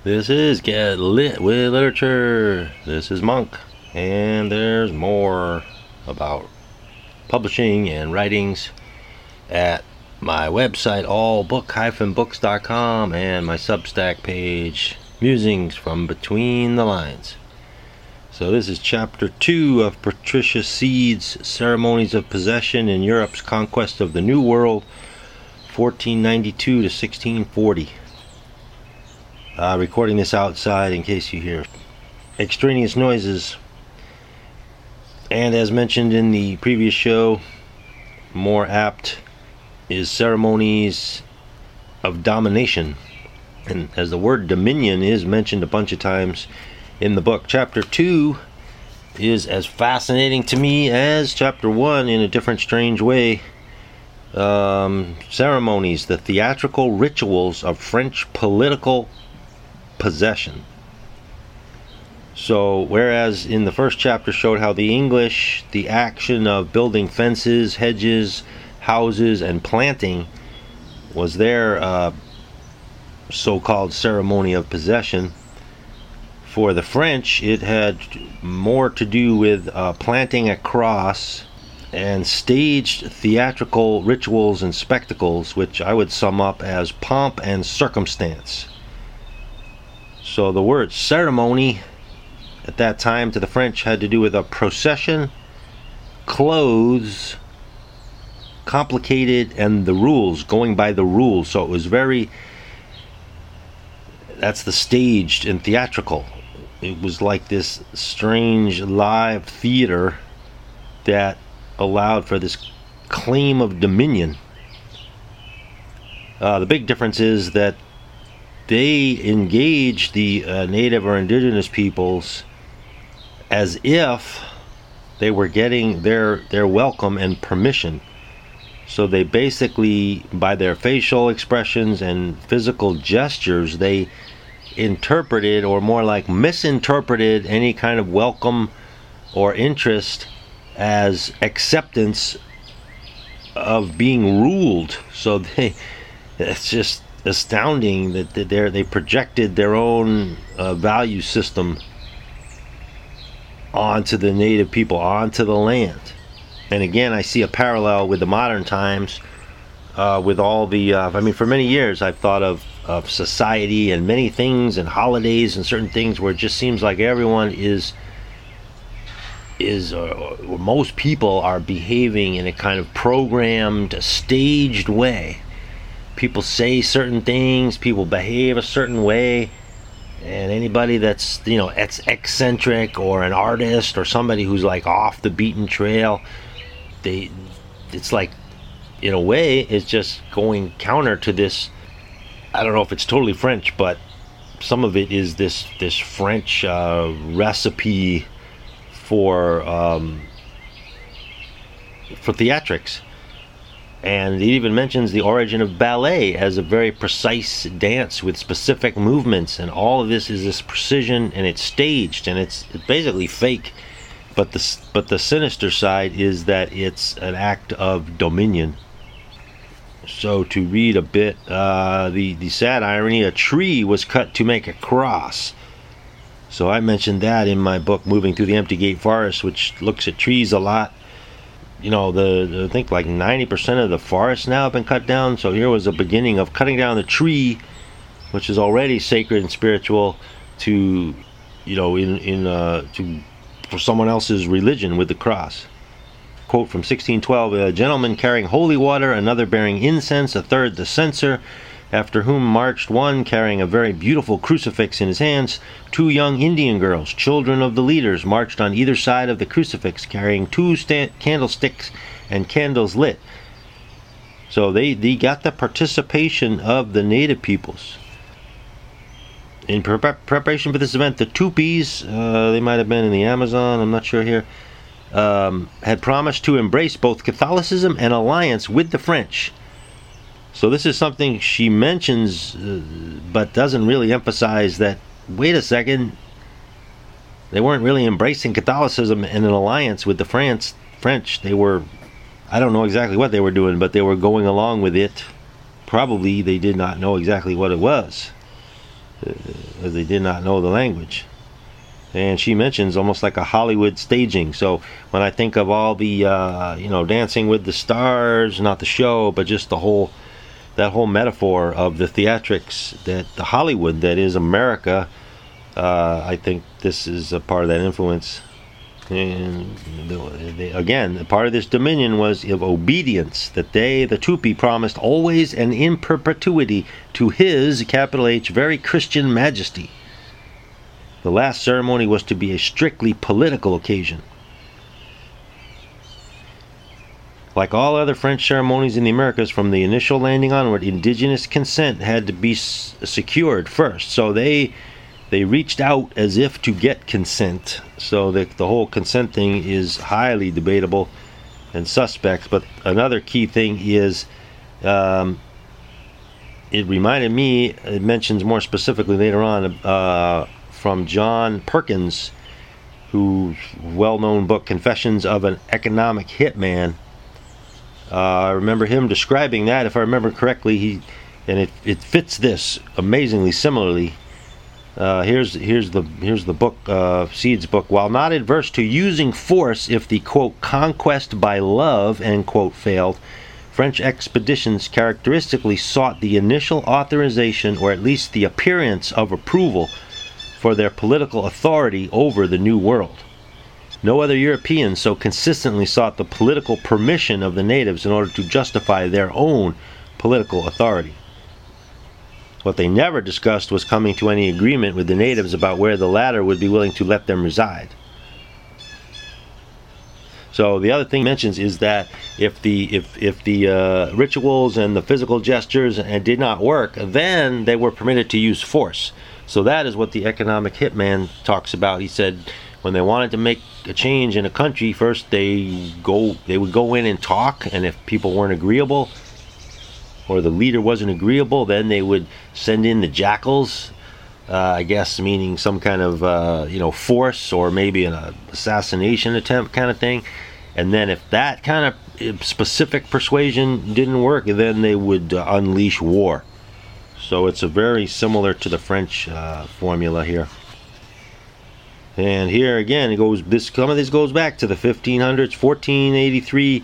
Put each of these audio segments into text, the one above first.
This is Get Lit with Literature. This is Monk, and there's more about publishing and writings at my website, allbook-books.com, and my Substack page, Musings from Between the Lines. So this is Chapter 2 of Patricia Seed's Ceremonies of Possession in Europe's Conquest of the New World, 1492 to 1640. Recording this outside in case you hear extraneous noises. And as mentioned in the previous show, more apt is ceremonies of domination. And as the word dominion is mentioned a bunch of times in the book, Chapter 2 is as fascinating to me as Chapter 1 in a different, strange way. Ceremonies, the theatrical rituals of French political possession. So whereas in the first chapter showed how the English, the action of building fences, hedges, houses, and planting was their so-called ceremony of possession, for the French it had more to do with planting a cross and staged theatrical rituals and spectacles, which I would sum up as pomp and circumstance. So the word ceremony at that time to the French had to do with a procession, clothes, complicated, and the rules, going by the rules. So it was that's the staged and theatrical. It was like this strange live theater that allowed for this claim of dominion. The big difference is that they engaged the native or indigenous peoples as if they were getting their welcome and permission. So they basically, by their facial expressions and physical gestures, they interpreted, or more like misinterpreted, any kind of welcome or interest as acceptance of being ruled. So it's just astounding that they projected their own value system onto the native people, onto the land. And again, I see a parallel with the modern times, with all the for many years I've thought of society and many things and holidays and certain things where it just seems like everyone or most people are behaving in a kind of programmed, staged way. People say certain things, people behave a certain way, and anybody that's eccentric or an artist or somebody who's like off the beaten trail, it's like, in a way, it's just going counter to this. I don't know if it's totally French, but some of it is this French recipe for theatrics. And it even mentions the origin of ballet as a very precise dance with specific movements, and all of this is this precision, and it's staged, and it's basically fake. But the sinister side is that it's an act of dominion. So to read a bit, the sad irony: a tree was cut to make a cross. So I mentioned that in my book, Moving Through the Empty Gate Forest, which looks at trees a lot. I think like 90% of the forest now have been cut down. So here was a beginning of cutting down the tree, which is already sacred and spiritual, to for someone else's religion with the cross. Quote from 1612: a gentleman carrying holy water, another bearing incense, a third the censer, after whom marched one carrying a very beautiful crucifix in his hands. 2 young Indian girls, children of the leaders, marched on either side of the crucifix, carrying 2 candlesticks and candles lit. So they got the participation of the native peoples. In preparation for this event, the Tupis, they might have been in the Amazon, I'm not sure here, had promised to embrace both Catholicism and alliance with the French. So this is something she mentions, but doesn't really emphasize that, wait a second, they weren't really embracing Catholicism and an alliance with the French. They were, I don't know exactly what they were doing, but they were going along with it. Probably they did not know exactly what it was. as they did not know the language. And she mentions almost like a Hollywood staging. So when I think of all the Dancing with the Stars, not the show, but just that whole metaphor of the theatrics, that the Hollywood that is America, I think this is a part of that influence. And again, part of this dominion was of obedience, that they, the Tupi, promised always and in perpetuity to his, capital H, very Christian majesty. The last ceremony was to be a strictly political occasion. Like all other French ceremonies in the Americas, from the initial landing onward, indigenous consent had to be secured first. So they reached out as if to get consent. So the whole consent thing is highly debatable and suspect. But another key thing is, it reminded me, it mentions more specifically later on, from John Perkins, whose well-known book Confessions of an Economic Hitman. I remember him describing that, if I remember correctly, it fits this amazingly similarly. Here's the book, Seed's book. While not adverse to using force if the, quote, conquest by love, end quote, failed, French expeditions characteristically sought the initial authorization, or at least the appearance of approval, for their political authority over the New World. No other Europeans so consistently sought the political permission of the natives in order to justify their own political authority. What they never discussed was coming to any agreement with the natives about where the latter would be willing to let them reside. So the other thing mentions is that if the rituals and the physical gestures did not work, then they were permitted to use force. So that is what the economic hitman talks about. He said when they wanted to make a change in a country, first they would go in and talk, and if people weren't agreeable, or the leader wasn't agreeable, then they would send in the jackals, I guess meaning some kind of force, or maybe an assassination attempt kind of thing. And then if that kind of specific persuasion didn't work, then they would unleash war. So it's a very similar to the French formula here. And here again, some of this goes back to the 1500s, 1483.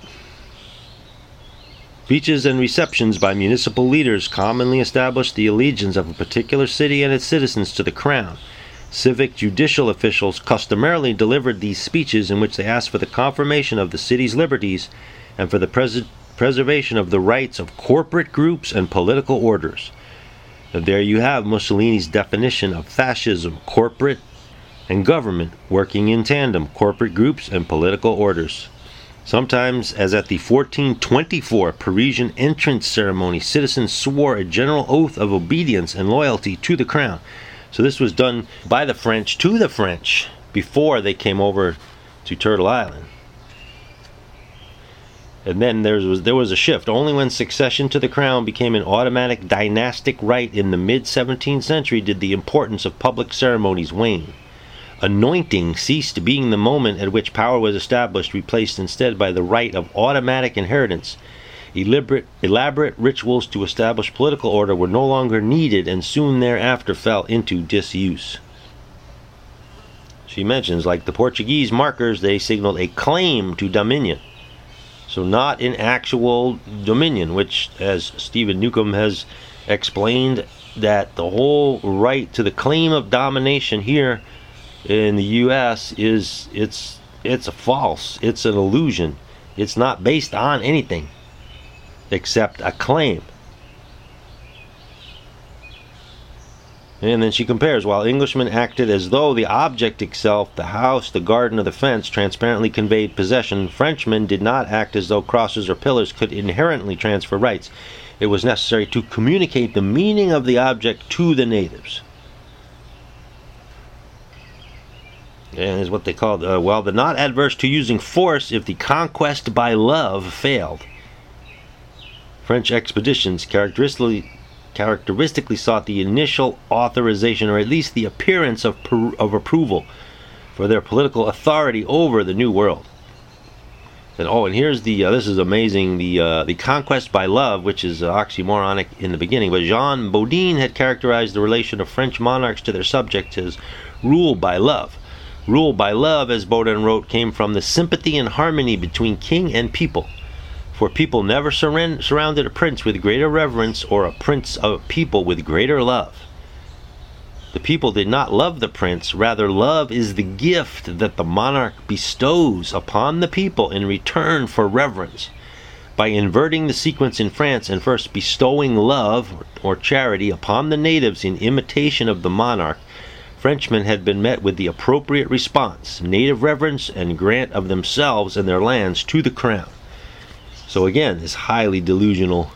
Speeches and receptions by municipal leaders commonly established the allegiance of a particular city and its citizens to the crown. Civic judicial officials customarily delivered these speeches in which they asked for the confirmation of the city's liberties and for the preservation of the rights of corporate groups and political orders. And there you have Mussolini's definition of fascism: corporate and government working in tandem, corporate groups and political orders. Sometimes, as at the 1424 Parisian entrance ceremony, citizens swore a general oath of obedience and loyalty to the crown. So this was done by the French to the French before they came over to Turtle Island. And then there was a shift. Only when succession to the crown became an automatic dynastic right in the mid-17th century did the importance of public ceremonies wane. Anointing ceased being the moment at which power was established, replaced instead by the right of automatic inheritance. Elaborate rituals to establish political order were no longer needed and soon thereafter fell into disuse. She mentions, like the Portuguese markers, they signaled a claim to dominion. So not in actual dominion, which, as Stephen Newcomb has explained, that the whole right to the claim of domination here in the U.S. it's a false, it's an illusion. It's not based on anything except a claim. And then she compares, while Englishmen acted as though the object itself, the house, the garden, or the fence, transparently conveyed possession, Frenchmen did not act as though crosses or pillars could inherently transfer rights. It was necessary to communicate the meaning of the object to the natives. And is what they called, well, the not adverse to using force if the conquest by love failed. French expeditions characteristically sought the initial authorization, or at least the appearance of approval, for their political authority over the New World. And here's the this is amazing, the conquest by love, which is oxymoronic in the beginning, but Jean Bodin had characterized the relation of French monarchs to their subjects as rule by love. Rule by love, as Bodin wrote, came from the sympathy and harmony between king and people. For people never surrounded a prince with greater reverence, or a prince of people with greater love. The people did not love the prince, rather love is the gift that the monarch bestows upon the people in return for reverence. By inverting the sequence in France and first bestowing love or charity upon the natives in imitation of the monarch, Frenchmen had been met with the appropriate response, native reverence and grant of themselves and their lands to the crown. So again, it's highly delusional.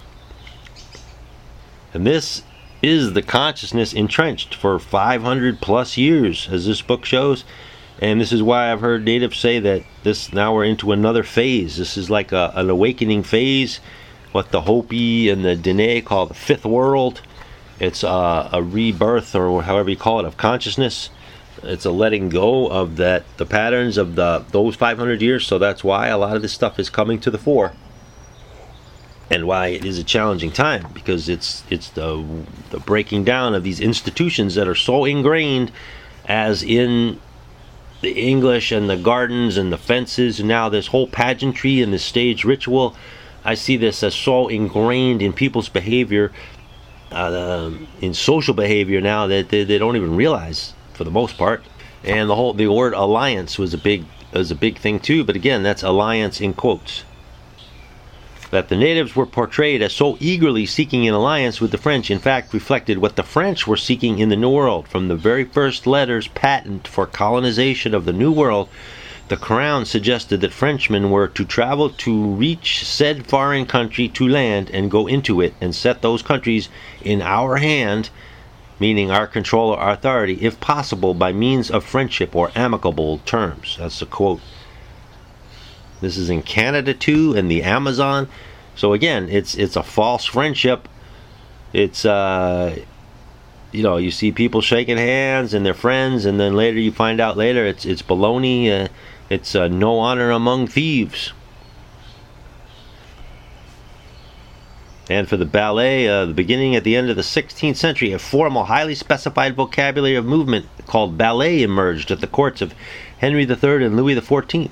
And this is the consciousness entrenched for 500 plus years, as this book shows. And this is why I've heard natives say that now we're into another phase. This is like an awakening phase, what the Hopi and the Dene call the fifth world. It's a rebirth, or however you call it, of consciousness. It's a letting go of the patterns of those 500 years. So that's why a lot of this stuff is coming to the fore. And why it is a challenging time, because it's the breaking down of these institutions that are so ingrained, as in the English and the gardens and the fences, and now this whole pageantry and this stage ritual. I see this as so ingrained in people's behavior, in social behavior now, that they don't even realize for the most part. And the word alliance was a big thing too. But again, that's alliance in quotes. That the natives were portrayed as so eagerly seeking an alliance with the French, in fact, reflected what the French were seeking in the New World. From the very first letters patent for colonization of the New World, the Crown suggested that Frenchmen were to travel to reach said foreign country to land and go into it, and set those countries in our hand, meaning our control or authority, if possible, by means of friendship or amicable terms. That's a quote. This is in Canada too, and the Amazon. So again, it's a false friendship. It's you see people shaking hands and they're friends, and then later you find out it's baloney. It's no honor among thieves. And for the ballet, the beginning at the end of the 16th century, a formal, highly specified vocabulary of movement called ballet emerged at the courts of Henry III and Louis XIV.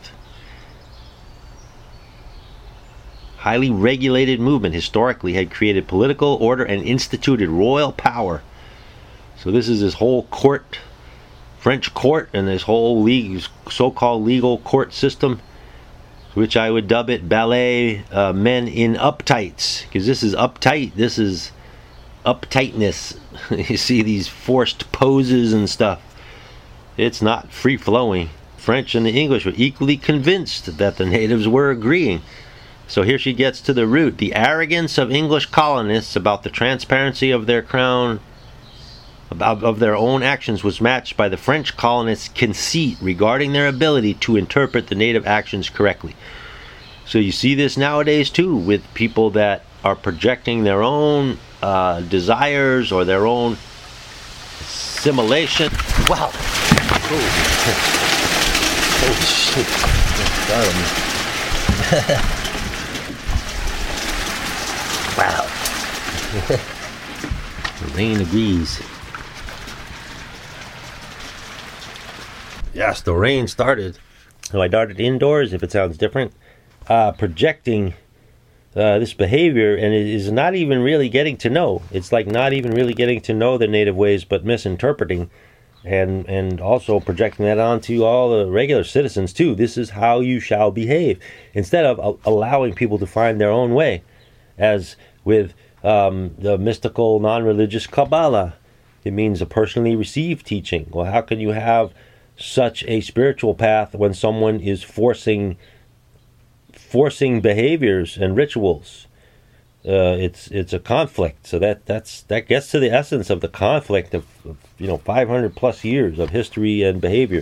Highly regulated movement historically had created political order and instituted royal power. So this is this whole court, French court, and this whole so-called legal court system, which I would dub it ballet men in uptights, because this is uptight. This is uptightness. You see these forced poses and stuff. It's not free-flowing. French and the English were equally convinced that the natives were agreeing. So here she gets to the root. The arrogance of English colonists about the transparency of their crown, of their own actions, was matched by the French colonists' conceit regarding their ability to interpret the native actions correctly. So you see this nowadays too, with people that are projecting their own desires or their own assimilation. Wow! Oh shit! Wow. The rain agrees. Yes, the rain started. So I darted indoors, if it sounds different. Projecting this behavior, and it is not even really getting to know. It's like not even really getting to know the native ways, but misinterpreting. And also projecting that onto all the regular citizens too. This is how you shall behave. Instead of allowing people to find their own way. As with the mystical, non-religious Kabbalah, it means a personally received teaching. Well, how can you have such a spiritual path when someone is forcing behaviors and rituals? It's a conflict. So that gets to the essence of the conflict of 500 plus years of history and behavior.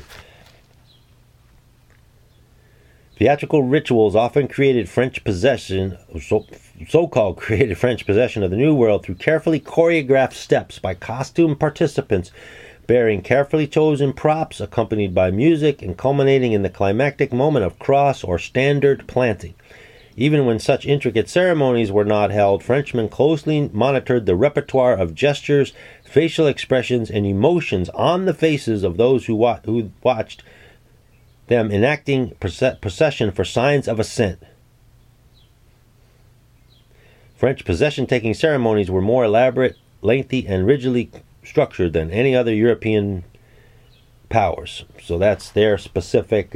Theatrical rituals often created French possession, so-called created French possession of the New World through carefully choreographed steps by costume participants bearing carefully chosen props accompanied by music and culminating in the climactic moment of cross or standard planting. Even when such intricate ceremonies were not held, Frenchmen closely monitored the repertoire of gestures, facial expressions, and emotions on the faces of those who watched them enacting procession for signs of ascent. French possession-taking ceremonies were more elaborate, lengthy, and rigidly structured than any other European powers. So that's their specific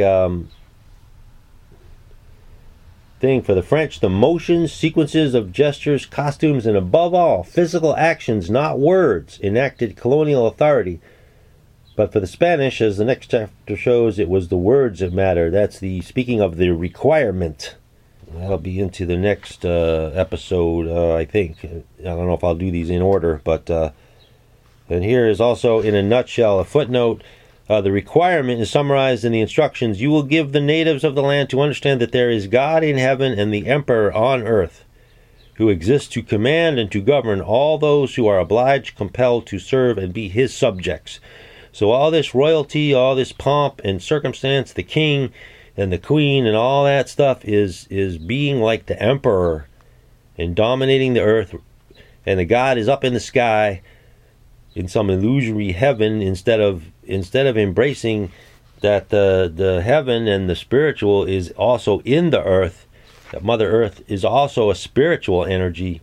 thing. For the French, the motions, sequences of gestures, costumes, and above all, physical actions, not words, enacted colonial authority. But for the Spanish, as the next chapter shows, it was the words that matter. That's the speaking of the requirement. That'll be into the next episode, I think. I don't know if I'll do these in order, but and here is also, in a nutshell, a footnote. The requirement is summarized in the instructions. You will give the natives of the land to understand that there is God in heaven and the emperor on earth, who exists to command and to govern all those who are obliged, compelled to serve and be his subjects. So all this royalty, all this pomp and circumstance, the king and the queen and all that stuff is being like the emperor and dominating the earth, and the God is up in the sky in some illusory heaven, instead of embracing that the heaven and the spiritual is also in the earth, that Mother Earth is also a spiritual energy.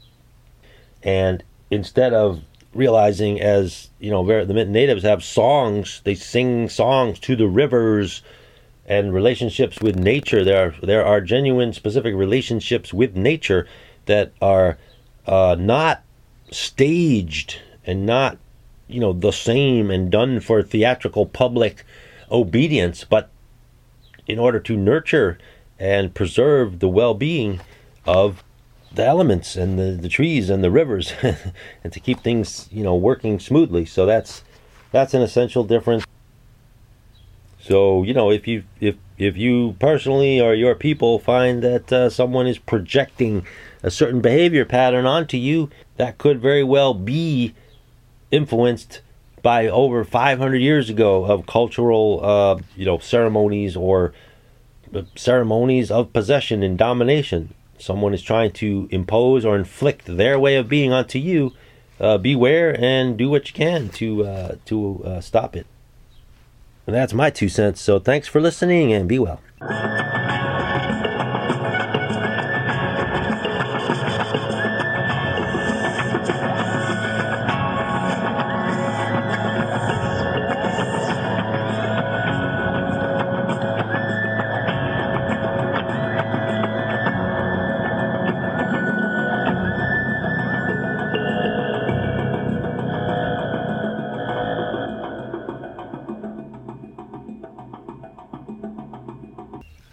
And instead of realizing, as you know, the natives have songs, they sing songs to the rivers and relationships with nature. There are genuine, specific relationships with nature that are not staged and not, the same and done for theatrical public obedience, but in order to nurture and preserve the well-being of the elements and the trees and the rivers and to keep things, working smoothly. So that's an essential difference. So, if you personally or your people find that someone is projecting a certain behavior pattern onto you, that could very well be influenced by over 500 years ago of cultural, ceremonies or ceremonies of possession and domination. Someone is trying to impose or inflict their way of being onto you. Beware and do what you can to stop it. And that's my 2 cents. So thanks for listening and be well.